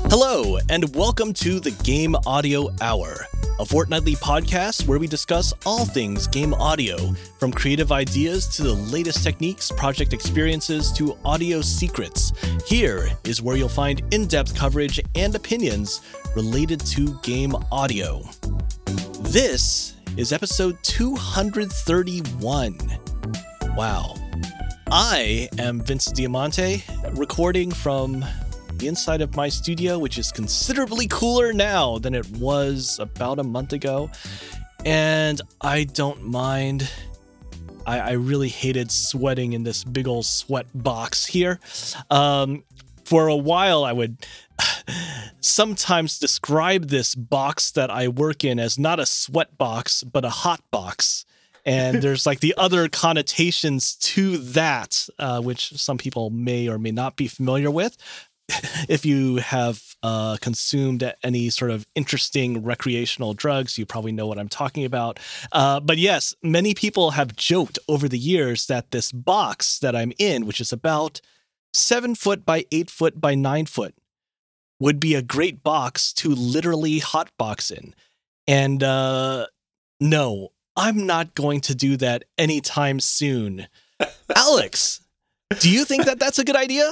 Hello, and welcome to the Game Audio Hour, a fortnightly podcast where we discuss all things game audio, from creative ideas to the latest techniques, project experiences to audio secrets. Here is where you'll find in-depth coverage and opinions related to game audio. This is episode 231. Wow. I am Vince Diamante, recording from the inside of my studio, which is considerably cooler now than it was about a month ago. And I don't mind. I really hated sweating in this big old sweat box here. For a while, I would sometimes describe this box that I work in as not a sweat box, but a hot box. And there's like the other connotations to that, which some people may or may not be familiar with. If you have consumed any sort of interesting recreational drugs, you probably know what I'm talking about. But yes, many people have joked over the years that this box that I'm in, which is about 7 foot by 8 foot by 9 foot, would be a great box to literally hotbox in. And no, I'm not going to do that anytime soon. Alex, do you think that that's a good idea?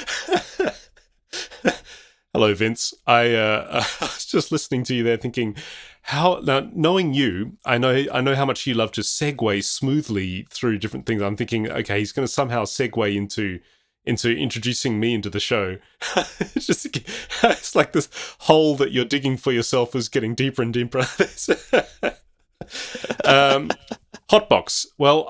Hello, Vince. I was just listening to you there, thinking, now knowing you, I know how much you love to segue smoothly through different things. I'm thinking, okay, he's going to somehow segue into introducing me into the show. It's like this hole that you're digging for yourself is getting deeper and deeper. Hotbox. Well,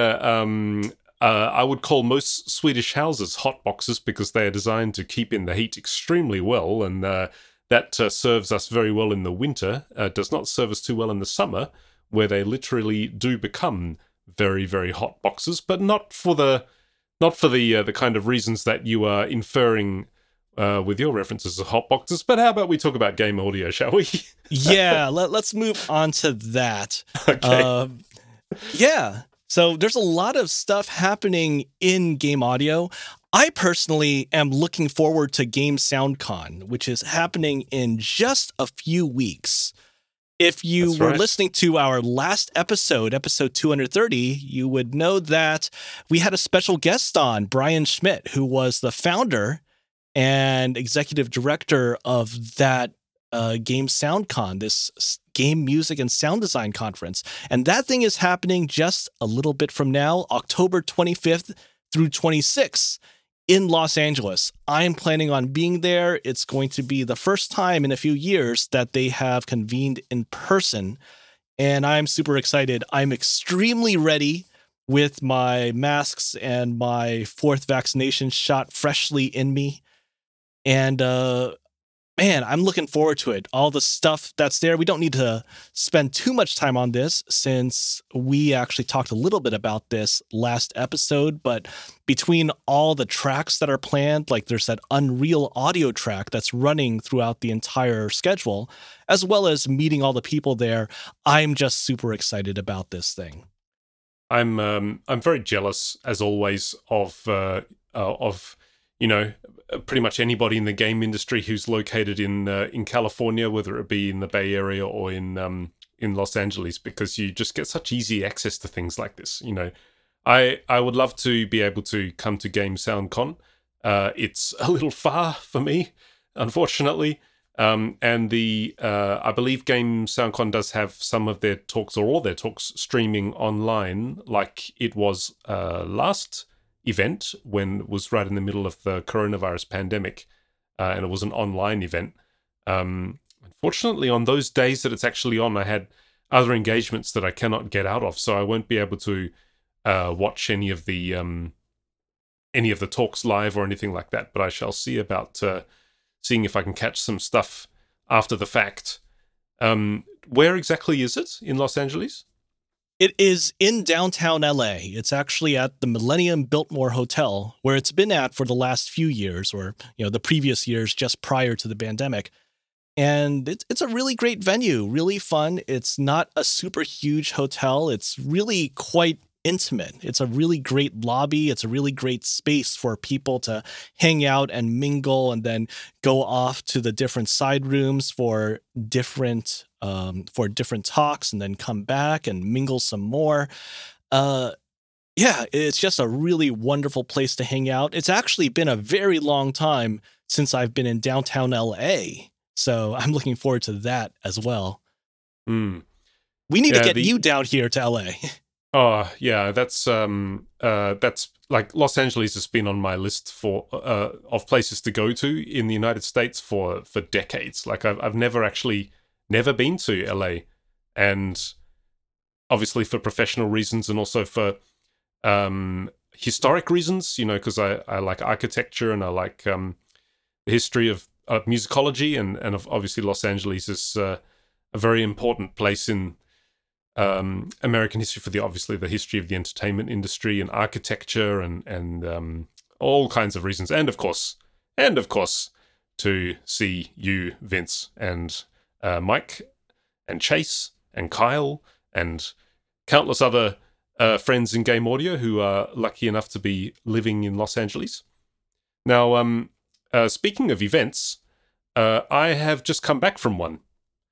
I would call most Swedish houses hot boxes because they are designed to keep in the heat extremely well, and that serves us very well in the winter. Does not serve us too well in the summer, where they literally do become very, very hot boxes, but not for the kind of reasons that you are inferring with your references of hot boxes. But how about we talk about game audio, shall we? Yeah, let's move on to that. Okay. Yeah. So there's a lot of stuff happening in game audio. I personally am looking forward to Game SoundCon, which is happening in just a few weeks. If you were listening to our last episode 230, you would know that we had a special guest on, Brian Schmidt, who was the founder and executive director of that Game SoundCon, this game music and sound design conference. And that thing is happening just a little bit from now, October 25th through 26th in Los Angeles. I'm planning on being there. It's going to be the first time in a few years that they have convened in person. And I'm super excited. I'm extremely ready with my masks and my 4th vaccination shot freshly in me. And, man, I'm looking forward to it. All the stuff that's there. We don't need to spend too much time on this since we actually talked a little bit about this last episode. But between all the tracks that are planned, like there's that Unreal audio track that's running throughout the entire schedule, as well as meeting all the people there, I'm just super excited about this thing. I'm very jealous, as always, of pretty much anybody in the game industry who's located in California, whether it be in the Bay Area or in Los Angeles, because you just get such easy access to things like this. I would love to be able to come to Game SoundCon. It's a little far for me, unfortunately. And I believe Game SoundCon does have some of their talks or all their talks streaming online, like it was last event when it was right in the middle of the coronavirus pandemic, and it was an online event. Unfortunately, on those days that it's actually on, I had other engagements that I cannot get out of, so I won't be able to watch any of the talks live or anything like that. But I shall see about seeing if I can catch some stuff after the fact. Where exactly is it in Los Angeles? It is in downtown LA. It's actually at the Millennium Biltmore Hotel, where it's been at for the last few years, or the previous years just prior to the pandemic. And it's a really great venue, really fun. It's not a super huge hotel. It's really quite intimate. It's a really great lobby. It's a really great space for people to hang out and mingle, and then go off to the different side rooms for different talks, and then come back and mingle some more. Uh, yeah, it's just a really wonderful place to hang out. It's actually been a very long time since I've been in downtown LA, so I'm looking forward to that as well. Mm. We need to get you down here to LA. Oh yeah, that's like Los Angeles has been on my list for of places to go to in the United States for decades. Like I've never been to LA, and obviously for professional reasons and also for historic reasons, because I like architecture and I like the history of musicology, and obviously Los Angeles is a very important place in American history for the history of the entertainment industry and architecture and all kinds of reasons, and of course to see you, Vince, and Mike and Chase and Kyle and countless other friends in game audio who are lucky enough to be living in Los Angeles. Now, speaking of events, I have just come back from one.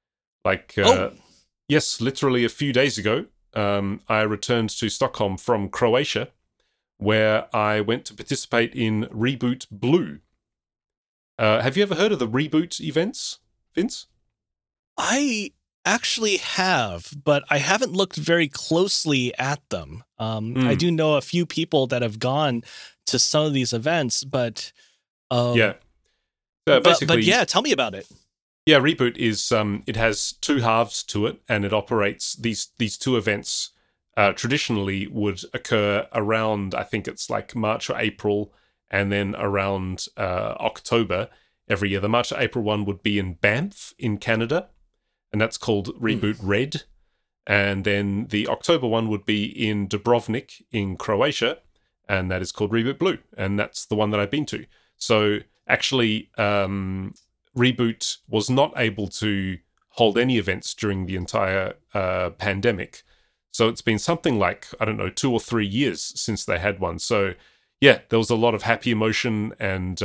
Yes, literally a few days ago, I returned to Stockholm from Croatia, where I went to participate in Reboot Blue. Have you ever heard of the Reboot events, Vince? I actually have, but I haven't looked very closely at them. I do know a few people that have gone to some of these events, but basically, tell me about it. Yeah, Reboot is it has two halves to it, and it operates these two events. Traditionally, would occur around, I think it's like March or April, and then around October every year. The March or April one would be in Banff in Canada, and that's called Reboot Red. And then the October one would be in Dubrovnik in Croatia, and that is called Reboot Blue. And that's the one that I've been to. So actually, Reboot was not able to hold any events during the entire pandemic. So it's been something like, 2 or 3 years since they had one. So yeah, there was a lot of happy emotion and,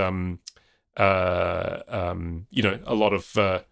a lot of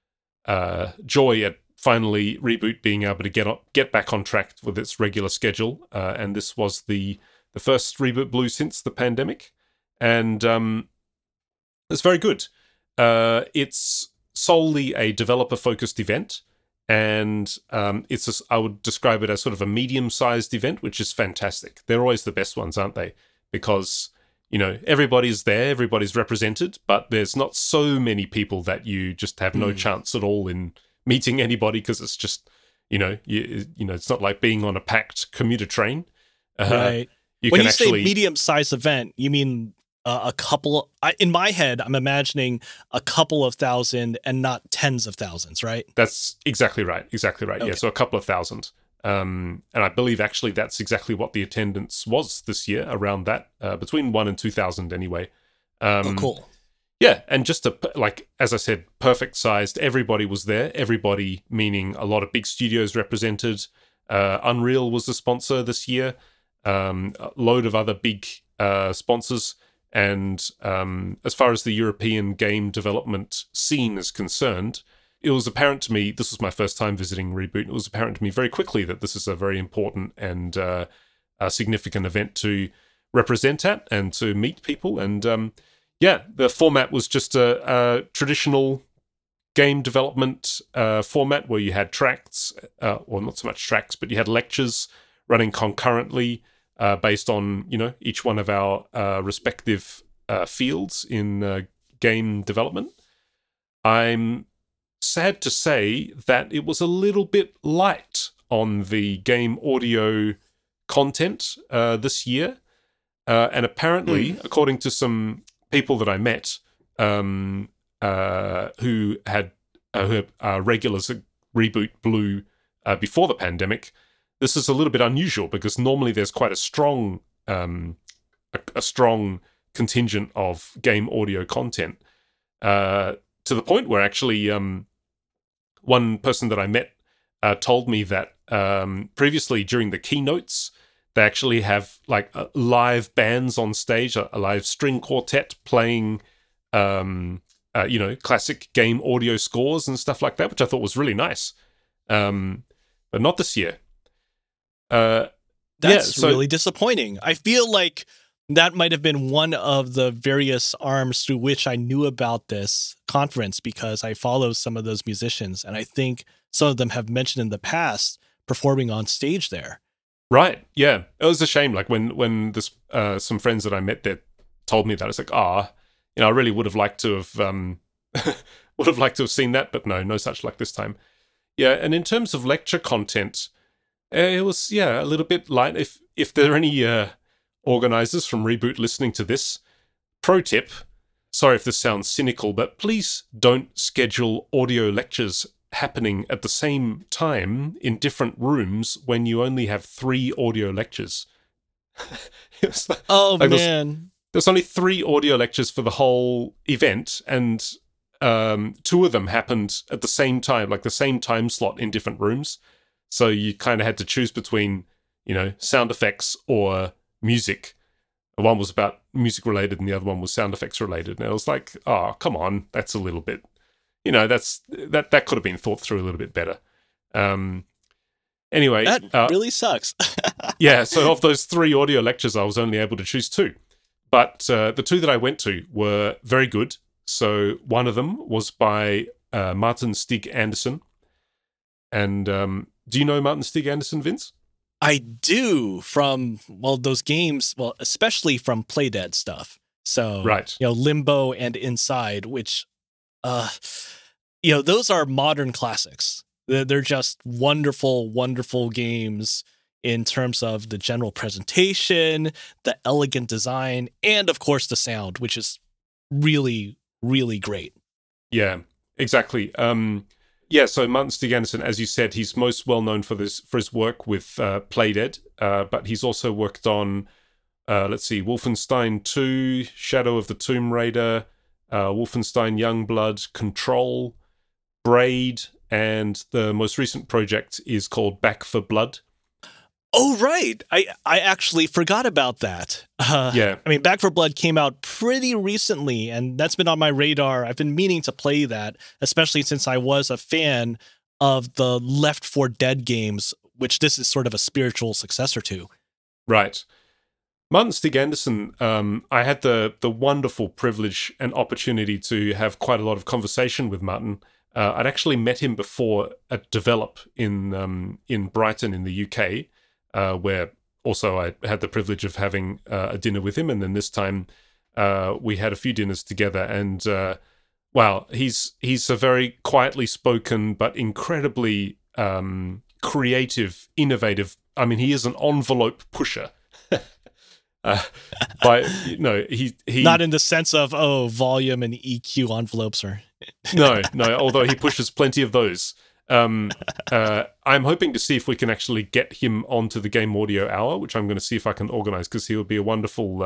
joy at finally Reboot being able to get back on track with its regular schedule. And this was the first Reboot Blue since the pandemic. And it's very good. It's solely a developer-focused event, and I would describe it as sort of a medium-sized event, which is fantastic. They're always the best ones, aren't they? Because, everybody's there, everybody's represented, but there's not so many people that you just have no chance at all in meeting anybody, because it's just, it's not like being on a packed commuter train. Right. When you say medium-sized event, you mean a couple? In my head, I'm imagining a couple of thousand and not tens of thousands, right? That's exactly right. Okay. Yeah, so a couple of thousand. And I believe actually that's exactly what the attendance was this year, around that, between 1,000 and 2,000 anyway. Cool. Yeah, and just as I said, perfect sized. Everybody was there. Everybody, meaning a lot of big studios represented. Unreal was the sponsor this year. A load of other big sponsors. And as far as the European game development scene is concerned, it was apparent to me, this was my first time visiting Reboot, it was apparent to me very quickly that this is a very important and a significant event to represent at and to meet people. And the format was just a traditional game development format where you had tracks, or not so much tracks, but you had lectures running concurrently, based on, each one of our respective fields in game development. I'm sad to say that it was a little bit light on the game audio content this year. And apparently, according to some people that I met who are regulars at Reboot Blue before the pandemic, this is a little bit unusual because normally there's quite a strong contingent of game audio content, to the point where actually one person that I met told me that previously during the keynotes They actually have like live bands on stage, a live string quartet playing, classic game audio scores and stuff like that, which I thought was really nice. But not this year. That's really disappointing. I feel like that might have been one of the various arms through which I knew about this conference, because I follow some of those musicians, and I think some of them have mentioned in the past performing on stage there. Right. Yeah. It was a shame. Like when this some friends that I met there told me that, it's like, I really would have liked to have seen that, but no such luck this time. Yeah. And in terms of lecture content, it was a little bit light. If there are any organizers from Reboot listening to this, pro tip. Sorry if this sounds cynical, but please don't schedule audio lectures happening at the same time in different rooms when you only have 3 audio lectures. Man. There's only 3 audio lectures for the whole event, and 2 of them happened at the same time, like the same time slot in different rooms. So you kind of had to choose between, sound effects or music. One was about music related and the other one was sound effects related. And I was like, oh, come on, that's a little bit... that could have been thought through a little bit better. Anyway, that really sucks. Yeah, so of those 3 audio lectures, I was only able to choose 2. But the 2 that I went to were very good. So one of them was by Martin Stig Andersen. And do you know Martin Stig Andersen, Vince? I do, from, those games, especially from Playdead stuff. So, right. Limbo and Inside, which... those are modern classics. They're just wonderful, wonderful games in terms of the general presentation, the elegant design, and of course the sound, which is really, really great. Yeah, exactly. So Martin Stig Andersen, as you said, he's most well known for his work with Playdead, but he's also worked on, Wolfenstein 2, Shadow of the Tomb Raider, Wolfenstein Youngblood, Control, Braid, and the most recent project is called Back 4 Blood. Oh, right. I actually forgot about that. Back 4 Blood came out pretty recently, and that's been on my radar. I've been meaning to play that, especially since I was a fan of the Left 4 Dead games, which this is sort of a spiritual successor to. Right. Martin Stig Andersen, I had the wonderful privilege and opportunity to have quite a lot of conversation with Martin. I'd actually met him before at Develop in Brighton in the UK, where also I had the privilege of having a dinner with him. And then this time we had a few dinners together. And he's a very quietly spoken but incredibly creative, innovative. I mean, he is an envelope pusher. He not in the sense of volume and EQ envelopes are no, although he pushes plenty of those. I'm hoping to see if we can actually get him onto the Game Audio Hour, which I'm going to see if I can organize, because he would be a wonderful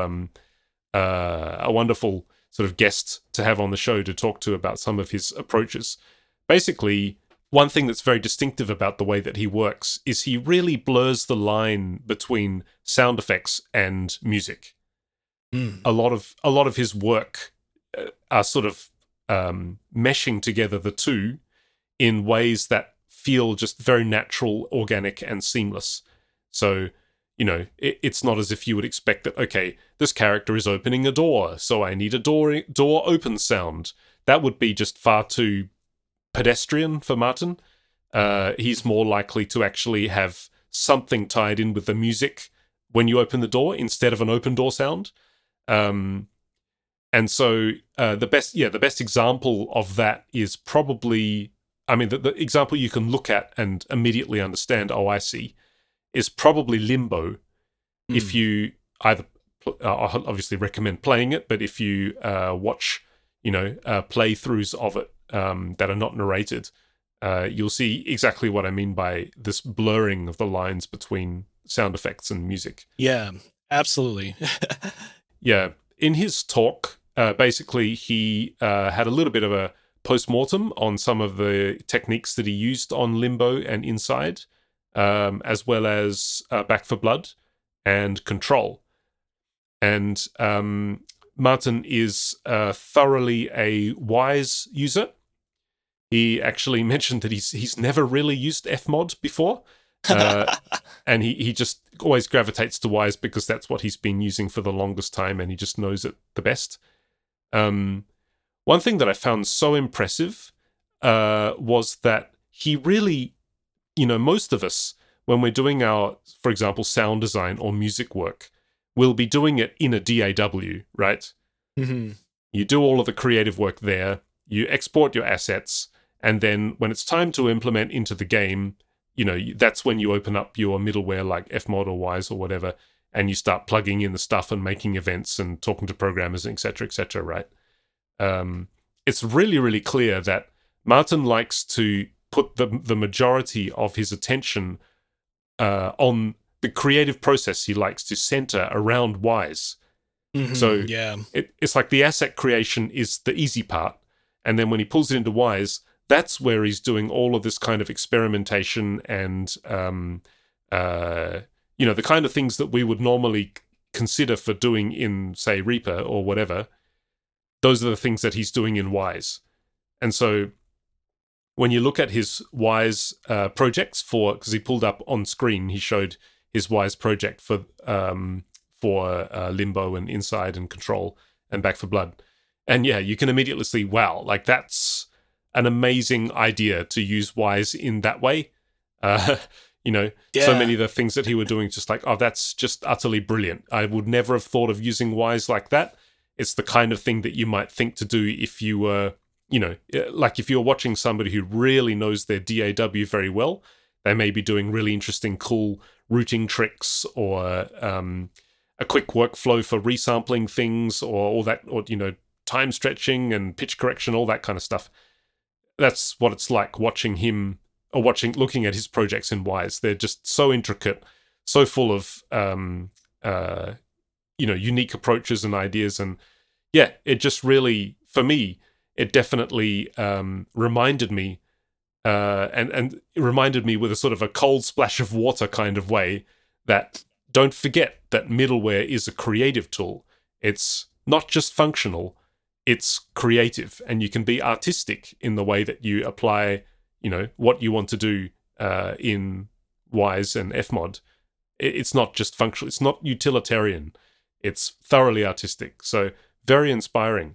sort of guest to have on the show to talk to about some of his approaches. Basically, one thing that's very distinctive about the way that he works is he really blurs the line between sound effects and music. A lot of his work are sort of meshing together the two in ways that feel just very natural, organic, and seamless. So, it's not as if you would expect that, okay, this character is opening a door, so I need a door open sound. That would be just far too pedestrian for Martin. He's more likely to actually have something tied in with the music when you open the door instead of an open door sound. And so the best example of that is probably, the example you can look at and immediately understand, I see, is probably Limbo. If you either, I obviously recommend playing it, but if you watch, playthroughs of it that are not narrated, you'll see exactly what I mean by this blurring of the lines between sound effects and music. Yeah, absolutely. Yeah. In his talk, basically, he had a little bit of a post-mortem on some of the techniques that he used on Limbo and Inside, as well as Back 4 Blood. and Control. And Martin is thoroughly a Wwise user. He actually mentioned that he's never really used Fmod before. And he just always gravitates to Wwise because that's what he's been using for the longest time, and he just knows it the best. One thing that I found so impressive was that he really, most of us, when we're doing our, for example, sound design or music work, will be doing it in a DAW, right? Mm-hmm. You do all of the creative work there, you export your assets, and then when it's time to implement into the game, that's when you open up your middleware like Fmod or Wwise or whatever, and you start plugging in the stuff and making events and talking to programmers, etc., right? It's really, really clear that Martin likes to put the majority of his attention on the creative process. He likes to center around Wwise. Mm-hmm, so yeah. It's like the asset creation is the easy part, and then when he pulls it into Wwise, that's where he's doing all of this kind of experimentation and the kind of things that we would normally consider for doing in, say, Reaper or whatever. Those are the things that he's doing in Wwise. And so when you look at his Wwise projects because he pulled up on screen, he showed his Wwise project for Limbo and Inside and Control and Back 4 Blood. And yeah, you can immediately see, wow, like that's an amazing idea to use Wwise in that way. So many of the things that he was doing, just like, oh, that's just utterly brilliant. I would never have thought of using Wwise like that. It's the kind of thing that you might think to do if you were, like if you're watching somebody who really knows their DAW very well. They may be doing really interesting, cool routing tricks or a quick workflow for resampling things or all that, or, time stretching and pitch correction, all that kind of stuff. That's what it's like watching him or looking at his projects in Wwise. They're just so intricate, so full of, unique approaches and ideas. And yeah, it just really, for me, it definitely reminded me, and it reminded me with a sort of a cold splash of water kind of way that don't forget that middleware is a creative tool. It's not just functional, it's creative, and you can be artistic in the way that you apply, what you want to do in Wwise and Fmod. It's not just functional, it's not utilitarian, it's thoroughly artistic. So very inspiring.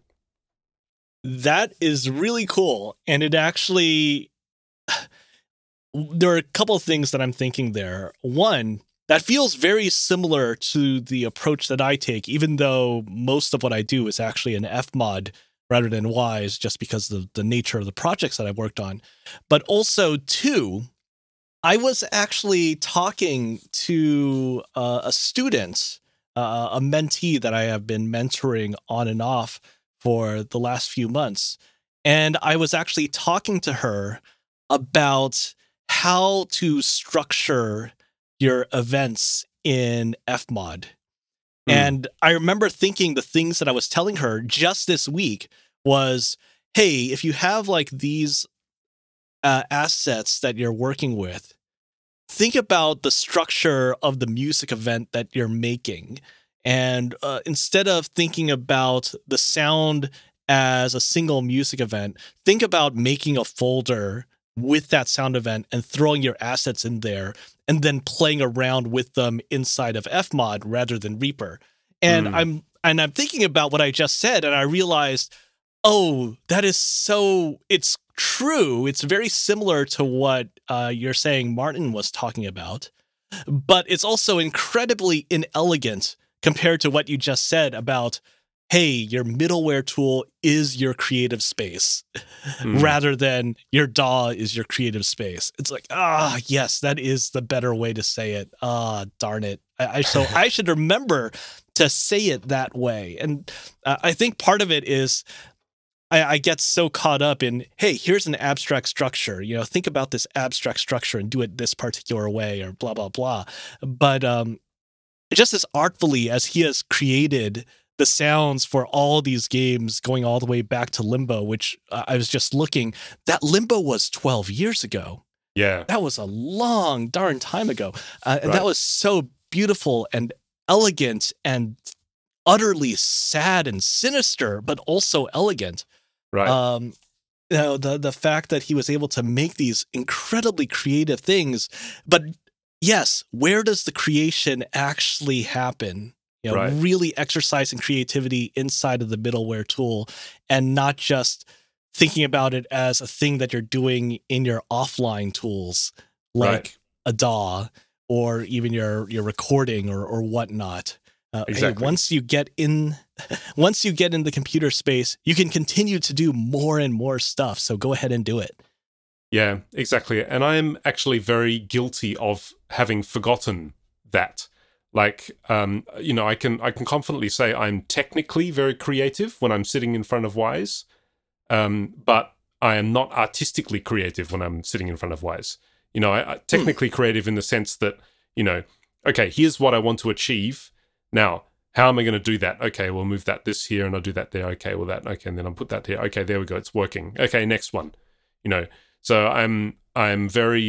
That is really cool. And it actually, there are a couple of things that I'm thinking there. One, that feels very similar to the approach that I take, even though most of what I do is actually an Fmod rather than Wwise, just because of the nature of the projects that I've worked on. But also, two, I was actually talking to a student, a mentee that I have been mentoring on and off for the last few months. And I was actually talking to her about how to structure your events in Fmod. And I remember thinking the things that I was telling her just this week was, hey, if you have like these assets that you're working with, think about the structure of the music event that you're making. And instead of thinking about the sound as a single music event, think about making a folder with that sound event and throwing your assets in there and then playing around with them inside of Fmod rather than Reaper. And I'm thinking about what I just said, and I realized, oh, that is so, it's true. It's very similar to what you're saying Martin was talking about, but it's also incredibly inelegant compared to what you just said about, hey, your middleware tool is your creative space rather than your DAW is your creative space. It's like, yes, that is the better way to say it. Darn it. So I should remember to say it that way. And I think part of it is I get so caught up in, hey, here's an abstract structure, think about this abstract structure and do it this particular way or blah, blah, blah. But just as artfully as he has created the sounds for all these games going all the way back to Limbo, which I was just looking, that Limbo was 12 years ago. Yeah. That was a long darn time ago. And that was so beautiful and elegant and utterly sad and sinister, but also elegant. Right. The fact that he was able to make these incredibly creative things, but yes, where does the creation actually happen? Right. Really exercising creativity inside of the middleware tool and not just thinking about it as a thing that you're doing in your offline tools, like a DAW or even your recording or whatnot. Exactly. Hey, once you get in the computer space, you can continue to do more and more stuff. So go ahead and do it. Yeah, exactly. And I'm actually very guilty of having forgotten that. Like, I can confidently say I'm technically very creative when I'm sitting in front of Wwise, but I am not artistically creative when I'm sitting in front of Wwise. I technically creative in the sense that, okay, here's what I want to achieve. Now, how am I going to do that? Okay, we'll move this here and I'll do that there. Okay, well okay, and then I'll put that here. Okay, there we go. It's working. Okay, next one. So I'm very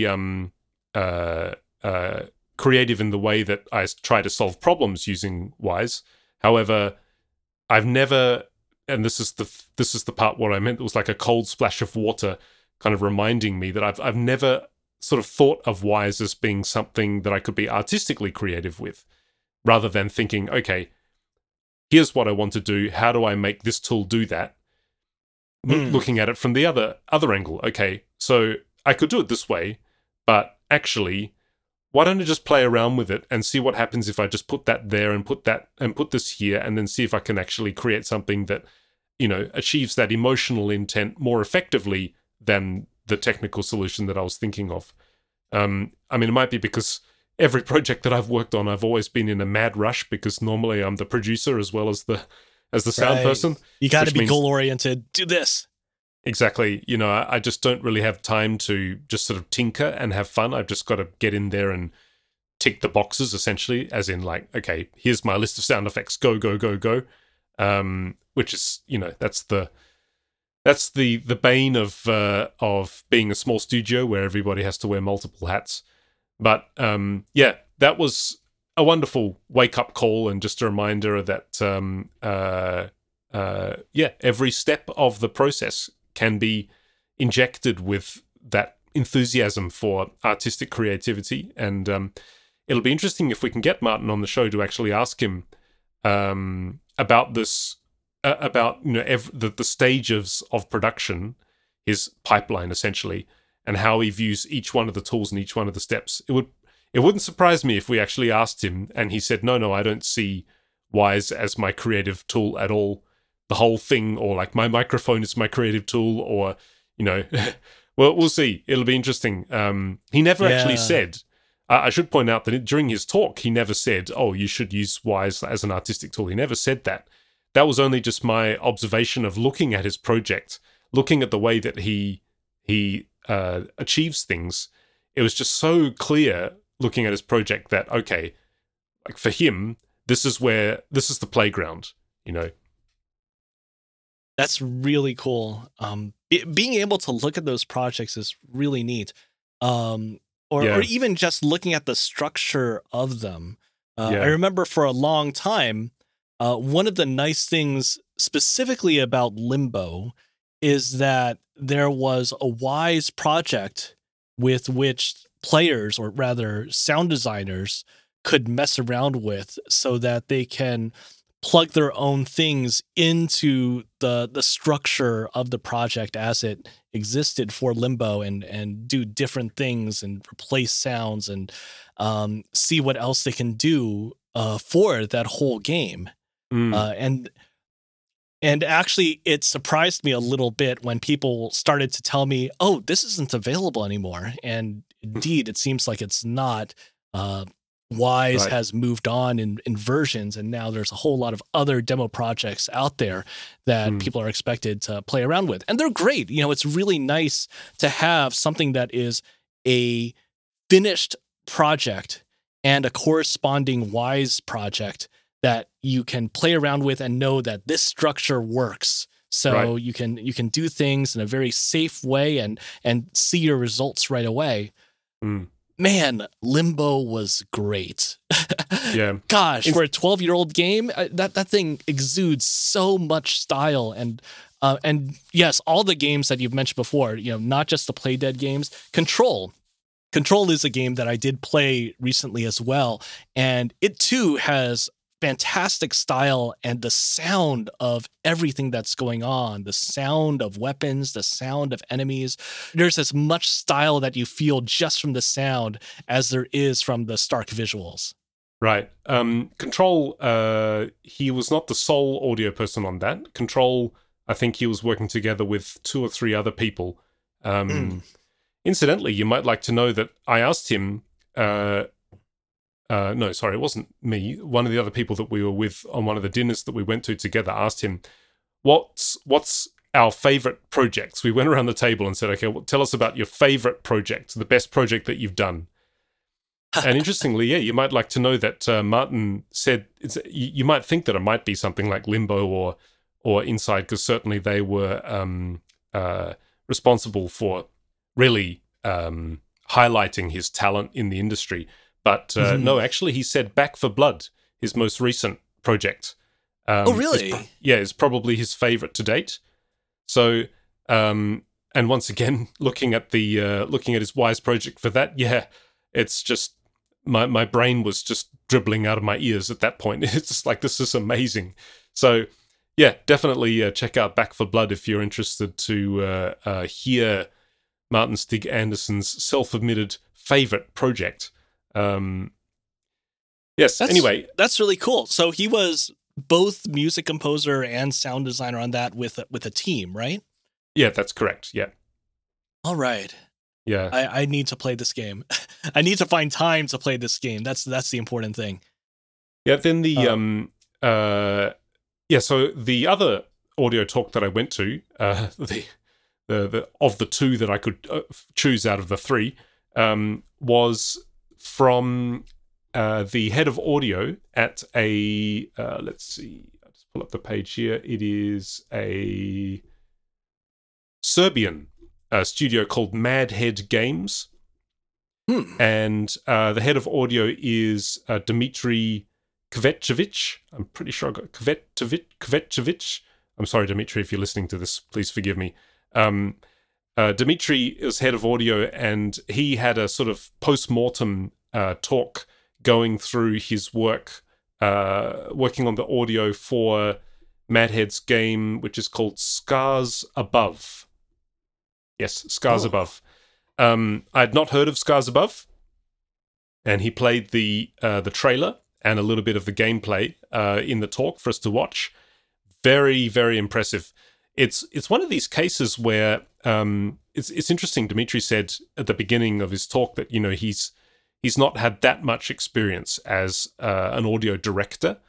creative in the way that I try to solve problems using Wwise. However, I've never, and this is the part where I meant it was like a cold splash of water, kind of reminding me that I've never sort of thought of Wwise as being something that I could be artistically creative with, rather than thinking, okay, here's what I want to do. How do I make this tool do that? Looking at it from the other angle. Okay, so I could do it this way, but actually, why don't I just play around with it and see what happens if I just put that there and put that and put this here, and then see if I can actually create something that, achieves that emotional intent more effectively than the technical solution that I was thinking of. It might be because every project that I've worked on, I've always been in a mad rush, because normally I'm the producer as well as the sound person. You got to be goal oriented. Do this. Exactly. I just don't really have time to just sort of tinker and have fun. I've just got to get in there and tick the boxes, essentially, as in like, okay, here's my list of sound effects. Go, go, go, go. Which is, that's the bane of being a small studio where everybody has to wear multiple hats. But that was a wonderful wake-up call, and just a reminder that every step of the process can be injected with that enthusiasm for artistic creativity. And it'll be interesting if we can get Martin on the show to actually ask him about this, about the stages of production, his pipeline essentially, and how he views each one of the tools and each one of the steps. It wouldn't surprise me if we actually asked him and he said, no, I don't see Wwise as my creative tool at all. The whole thing, or like my microphone is my creative tool, or, well, we'll see. It'll be interesting. He never actually said, I should point out that during his talk, he never said, oh, you should use Wwise as an artistic tool. He never said that. That was only just my observation of looking at his project, looking at the way that he achieves things. It was just so clear looking at his project that, okay, like for him, this is the playground, That's really cool. Being able to look at those projects is really neat. Or even just looking at the structure of them. I remember for a long time, one of the nice things specifically about Limbo is that there was a Wwise project with which players, or rather sound designers, could mess around with, so that they can plug their own things into the structure of the project as it existed for Limbo, and do different things and replace sounds and see what else they can do for that whole game. And actually, it surprised me a little bit when people started to tell me, oh, this isn't available anymore. And indeed, it seems like it's not. Wwise has moved on in versions, and now there's a whole lot of other demo projects out there that people are expected to play around with. And they're great. It's really nice to have something that is a finished project and a corresponding Wwise project that you can play around with and know that this structure works. So you can do things in a very safe way and see your results right away. Man, Limbo was great. Yeah. Gosh, for a 12-year-old game, that thing exudes so much style and yes, all the games that you've mentioned before, not just the Play Dead games. Control is a game that I did play recently as well, and it too has fantastic style and the sound of everything that's going on, the sound of weapons, the sound of enemies. There's as much style that you feel just from the sound as there is from the stark visuals. Right. Control, he was not the sole audio person on that. Control, I think he was working together with 2 or 3 other people. Incidentally, you might like to know that I asked him, no, sorry, it wasn't me. One of the other people that we were with on one of the dinners that we went to together asked him, what's our favorite projects? We went around the table and said, okay, well, tell us about your favorite project, the best project that you've done. And interestingly, yeah, you might like to know that Martin said, you might think that it might be something like Limbo or Inside, because certainly they were responsible for really highlighting his talent in the industry. But no, actually, he said Back 4 Blood, his most recent project. Oh, really? Is probably his favorite to date. So, and once again, looking at his Wise project for that, yeah, it's just my brain was just dribbling out of my ears at that point. It's just like, this is amazing. So, yeah, definitely check out Back 4 Blood if you're interested to hear Martin Stig Anderson's self-admitted favorite project. Yes. Anyway, that's really cool. So he was both music composer and sound designer on that with a team, right? Yeah, that's correct. Yeah. All right. Yeah. I need to play this game. I need to find time to play this game. That's the important thing. Yeah. Then so the other audio talk that I went to, the of the 2 that I could choose out of the 3, was from the head of audio at a let's see, I'll just pull up the page here. It is a Serbian studio called Madhead Games, and the head of audio is Dmitry Kvetchevich. I'm pretty sure I got Kvetchevich. I'm sorry, Dmitry, if you're listening to this, please forgive me. Dmitry is head of audio, and he had a sort of post-mortem talk going through his work, working on the audio for Madhead's game, which is called Scars Above. Yes, Scars Above. I had not heard of Scars Above, and he played the trailer and a little bit of the gameplay in the talk for us to watch. Very, very impressive. It's one of these cases where it's interesting. Dmitry said at the beginning of his talk that he's not had that much experience as an audio director,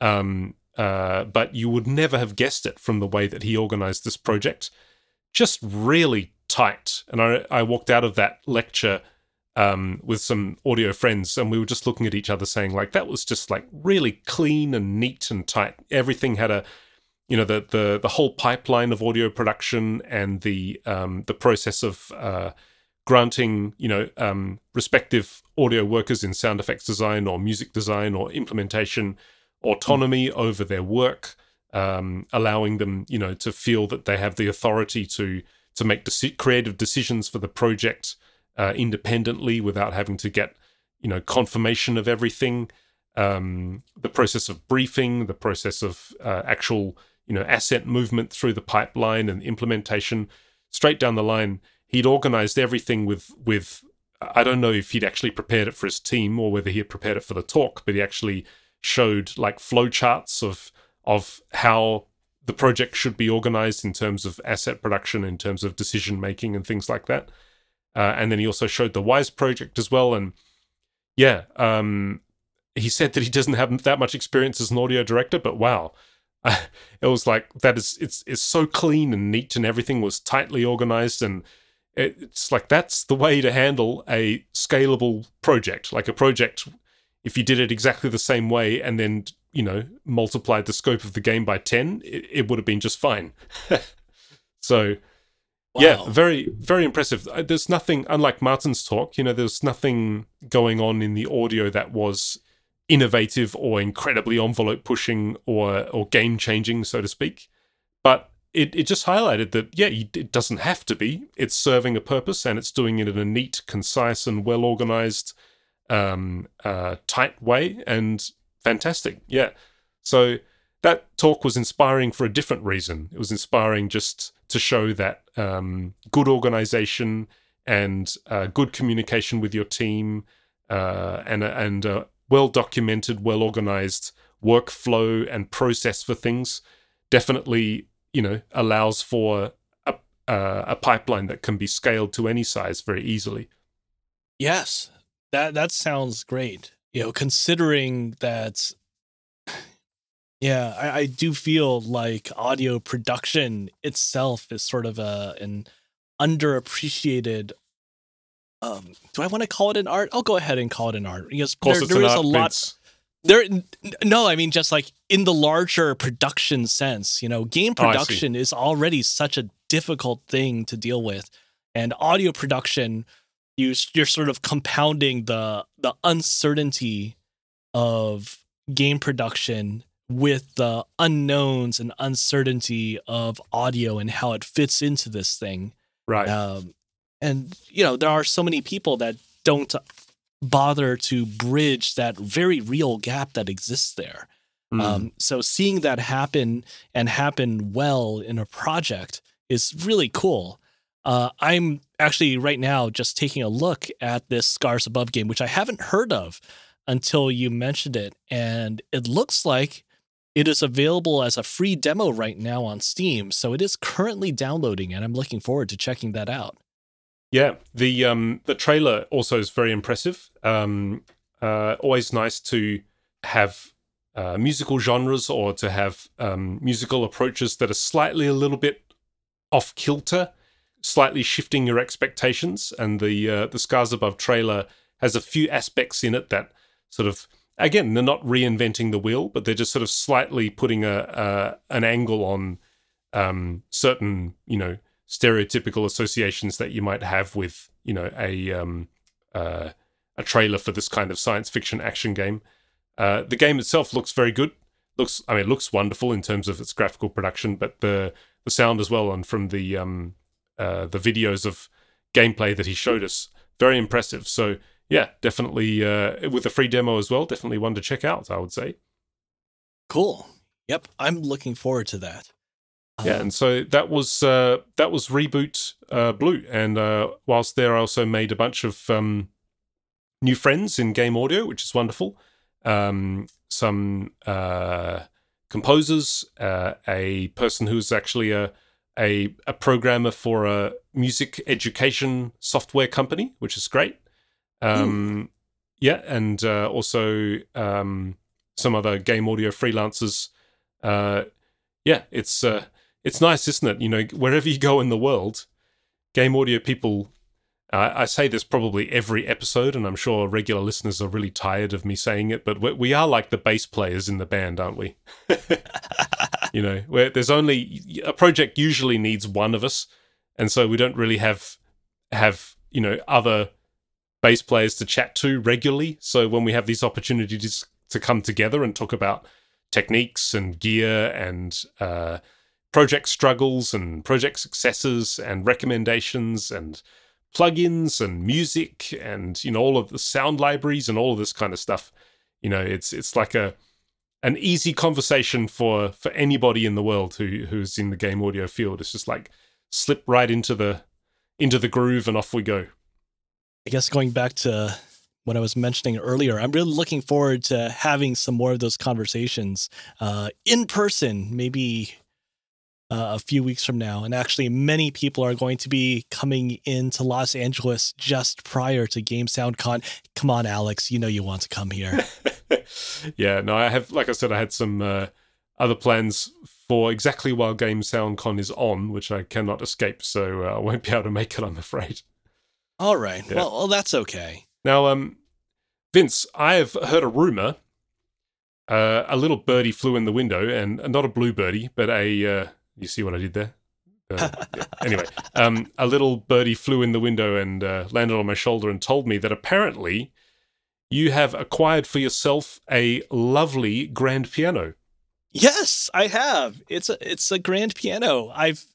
but you would never have guessed it from the way that he organized this project. Just really tight. And I walked out of that lecture with some audio friends, and we were just looking at each other saying, like, that was just like really clean and neat and tight. Everything had a the whole pipeline of audio production and the process of granting respective audio workers in sound effects design or music design or implementation autonomy over their work, allowing them to feel that they have the authority to make creative decisions for the project independently without having to get confirmation of everything. The process of briefing, the process of actual asset movement through the pipeline and implementation, straight down the line. He'd organized everything with I don't know if he'd actually prepared it for his team or whether he had prepared it for the talk, but he actually showed like flowcharts of how the project should be organized in terms of asset production, in terms of decision making and things like that. And then he also showed the Wise project as well. And yeah, he said that he doesn't have that much experience as an audio director, but wow. It was like it's so clean and neat, and everything was tightly organized, and it's like that's the way to handle a scalable project. Like a project, if you did it exactly the same way and then multiplied the scope of the game by 10, it would have been just fine. So Yeah, Wow. very, very impressive. There's nothing, unlike Martin's talk, there's nothing going on in the audio that was innovative or incredibly envelope pushing or game changing, so to speak. But it just highlighted that, yeah, it doesn't have to be. It's serving a purpose, and it's doing it in a neat, concise, and well organized, tight way, and fantastic. Yeah. So that talk was inspiring for a different reason. It was inspiring just to show that good organization and good communication with your team and well documented, well organized workflow and process for things definitely, allows for a pipeline that can be scaled to any size very easily. Yes, that sounds great. Considering that, yeah, I do feel like audio production itself is sort of an underappreciated. Do I want to call it an art? I'll go ahead and call it an art because Of course, it's there an is art, a lot. Vince. No, I mean just like in the larger production sense. Game Oh, I see. production is already such a difficult thing to deal with, and audio production, you're sort of compounding the uncertainty of game production with the unknowns and uncertainty of audio and how it fits into this thing. Right. And there are so many people that don't bother to bridge that very real gap that exists there. So seeing that happen and happen well in a project is really cool. I'm actually right now just taking a look at this Scars Above game, which I haven't heard of until you mentioned it. And it looks like it is available as a free demo right now on Steam. So it is currently downloading, and I'm looking forward to checking that out. Yeah, the trailer also is very impressive. Always nice to have musical genres or to have musical approaches that are slightly a little bit off kilter, slightly shifting your expectations. And the Scars Above trailer has a few aspects in it that sort of, again, they're not reinventing the wheel, but they're just sort of slightly putting an angle on certain, stereotypical associations that you might have with, a trailer for this kind of science fiction action game. The game itself looks very good. It looks wonderful in terms of its graphical production, but the sound as well, and from the videos of gameplay that he showed us, very impressive. So yeah, definitely with a free demo as well, definitely one to check out, I would say. Cool. Yep, I'm looking forward to that. Yeah, and so that was Reboot Blue, and whilst there, I also made a bunch of new friends in game audio, which is wonderful. Some composers, a person who's actually a programmer for a music education software company, which is great. Yeah, and also some other game audio freelancers. Yeah, it's nice, isn't it? Wherever you go in the world, game audio people, I say this probably every episode, and I'm sure regular listeners are really tired of me saying it, but we are like the bass players in the band, aren't we? Where there's only, a project usually needs one of us, and so we don't really have other bass players to chat to regularly. So when we have these opportunities to come together and talk about techniques and gear and project struggles and project successes and recommendations and plugins and music and all of the sound libraries and all of this kind of stuff, it's like an easy conversation for anybody in the world who's in the game audio field. It's just like slip right into the groove and off we go. I guess going back to what I was mentioning earlier, I'm really looking forward to having some more of those conversations in person, maybe a few weeks from now. And actually, many people are going to be coming into Los Angeles just prior to Game Sound Con. Come on, Alex, you want to come here. Yeah, no, I have, like I said, I had some other plans for exactly while Game Sound Con is on, which I cannot escape, so I won't be able to make it, I'm afraid. All right. Yeah. Well, that's okay. Now, Vince, I have heard a rumor. A little birdie flew in the window, and not a blue birdie, but you see what I did there? Anyway, a little birdie flew in the window and landed on my shoulder and told me that apparently you have acquired for yourself a lovely grand piano. Yes, I have. It's a grand piano.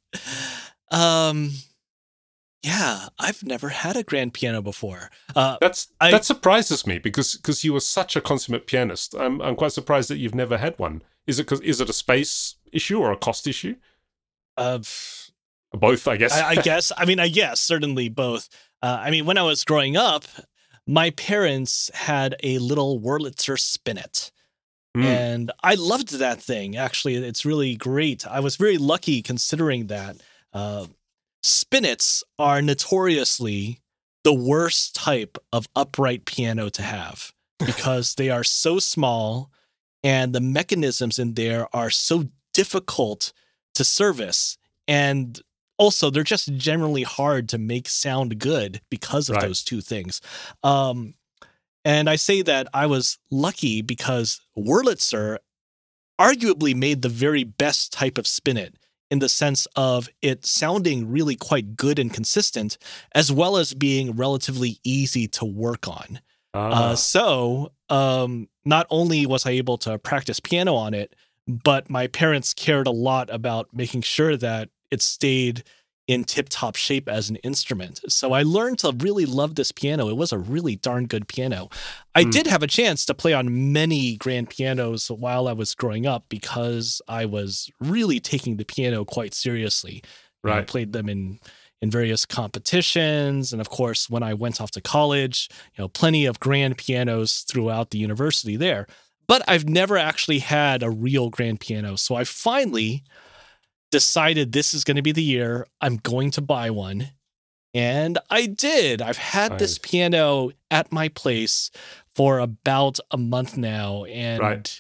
I've never had a grand piano before. That surprises me because you were such a consummate pianist. I'm quite surprised that you've never had one. Is it a space issue or a cost issue? Both, I guess. I guess. I mean, I guess certainly both. When I was growing up, my parents had a little Wurlitzer Spinet. And I loved that thing. Actually, it's really great. I was very lucky considering that Spinets are notoriously the worst type of upright piano to have because they are so small and the mechanisms in there are so difficult to service. And also, they're just generally hard to make sound good because of those two things. And I say that I was lucky because Wurlitzer arguably made the very best type of spinet in the sense of it sounding really quite good and consistent, as well as being relatively easy to work on. So not only was I able to practice piano on it, but my parents cared a lot about making sure that it stayed in tip-top shape as an instrument. So I learned to really love this piano. It was a really darn good piano. I did have a chance to play on many grand pianos while I was growing up because I was really taking the piano quite seriously. I played them in various competitions. And of course, when I went off to college, plenty of grand pianos throughout the university there. But I've never actually had a real grand piano. So I finally decided this is going to be the year I'm going to buy one. And I did. I've had this piano at my place for about a month now. And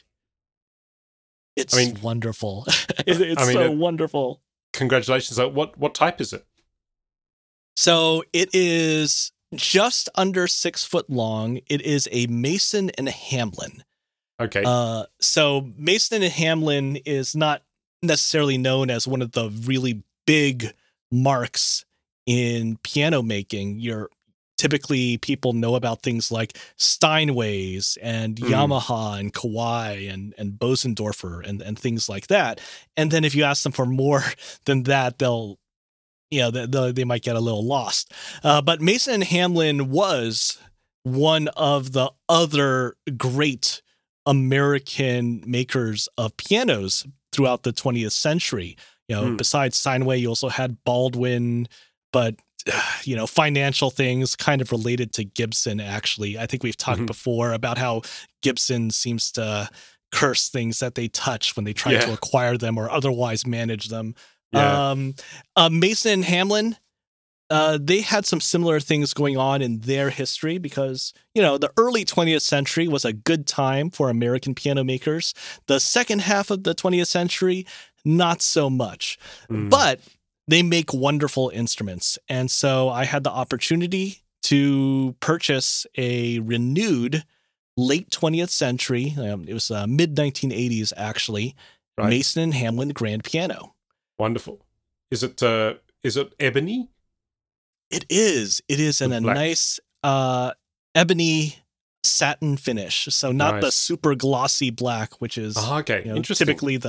it's wonderful. It's so wonderful. Congratulations. What type is it? So it is just under 6 foot long. It is a Mason and Hamlin. Okay. So Mason and Hamlin is not necessarily known as one of the really big marks in piano making. Typically people know about things like Steinways and Yamaha and Kawai and Bosendorfer and things like that. And then if you ask them for more than that, they might get a little lost. But Mason and Hamlin was one of the other great American makers of pianos throughout the 20th century. Besides Steinway, you also had Baldwin, but financial things kind of related to Gibson, actually. I think we've talked before about how Gibson seems to curse things that they touch when they try to acquire them or otherwise manage them. Mason and Hamlin, they had some similar things going on in their history because, the early 20th century was a good time for American piano makers. The second half of the 20th century, not so much. But they make wonderful instruments. And so I had the opportunity to purchase a renewed late 20th century, it was mid-1980s actually, Mason and Hamlin grand piano. Wonderful. Is it ebony? It is. It is in a nice ebony satin finish. So not the super glossy black, which is interesting. Typically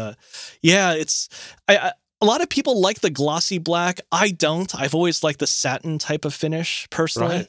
a lot of people like the glossy black. I don't. I've always liked the satin type of finish personally.